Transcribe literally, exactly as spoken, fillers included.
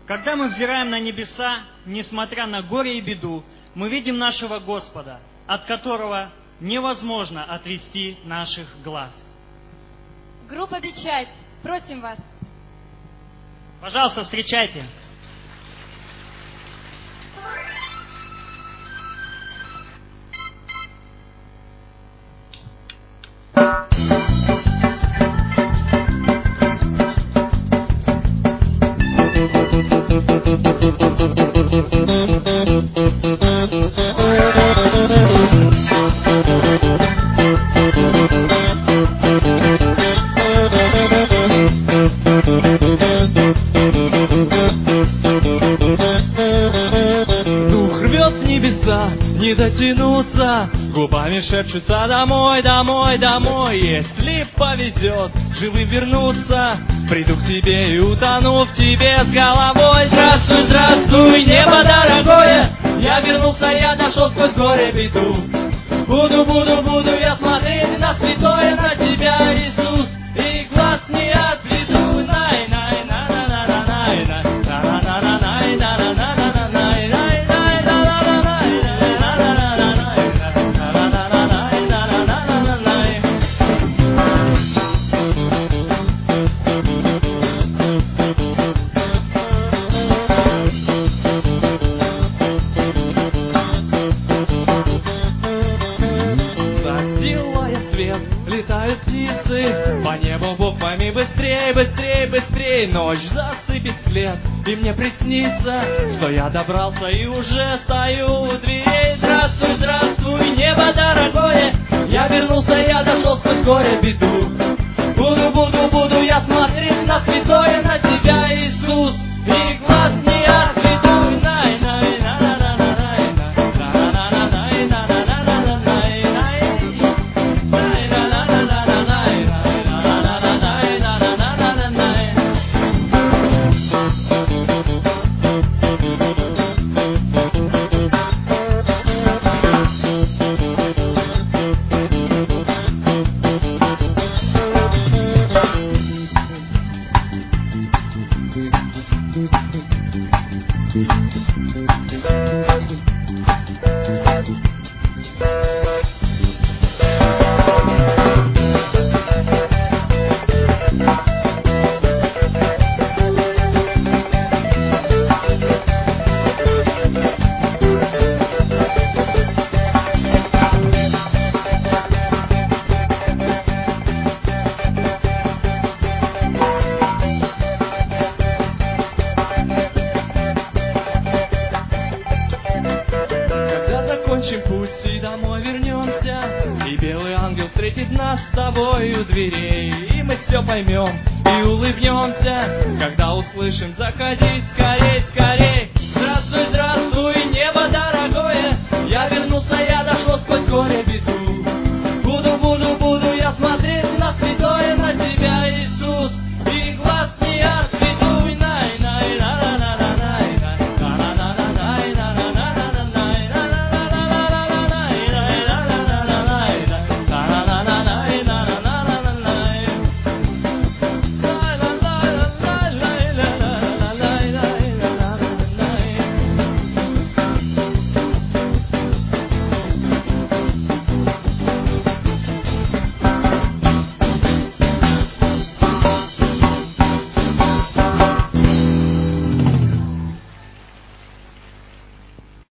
Когда мы взираем на небеса, несмотря на горе и беду, мы видим нашего Господа, от которого невозможно отвести наших глаз. Группа «Печать», просим вас. Пожалуйста, встречайте. Не дотянуться, губами шепчутся домой, домой, домой. Если повезет живым вернуться, приду к тебе и утону в тебе с головой. Здравствуй, здравствуй, небо дорогое, я вернулся, я дошел сквозь горе беду. Буду, буду, буду я смотреть на святое, на тебя, Иисус, и глаз не отведу. Най, най, на, на, на, на, най, на, на, на, на, най, на, на, на, на, най, най. Летают птицы по небу буквами быстрей, быстрей, быстрей. Ночь засыпет след, и мне приснится, что я добрался и уже стою у дверей. Здравствуй, здравствуй, небо дорогое, я вернулся, я дошел сквозь горе беду. Буду, буду, буду я смотреть на святое, на тебя, Иисус, и глаз не отведу. Най, най, на, на, на, на, най, на, на, на, на, най, на, на, на, на, на, най, най. Путь и домой вернемся, и белый ангел встретит нас с тобой у дверей, и мы все поймем и улыбнемся, когда услышим: заходи скорей, скорей.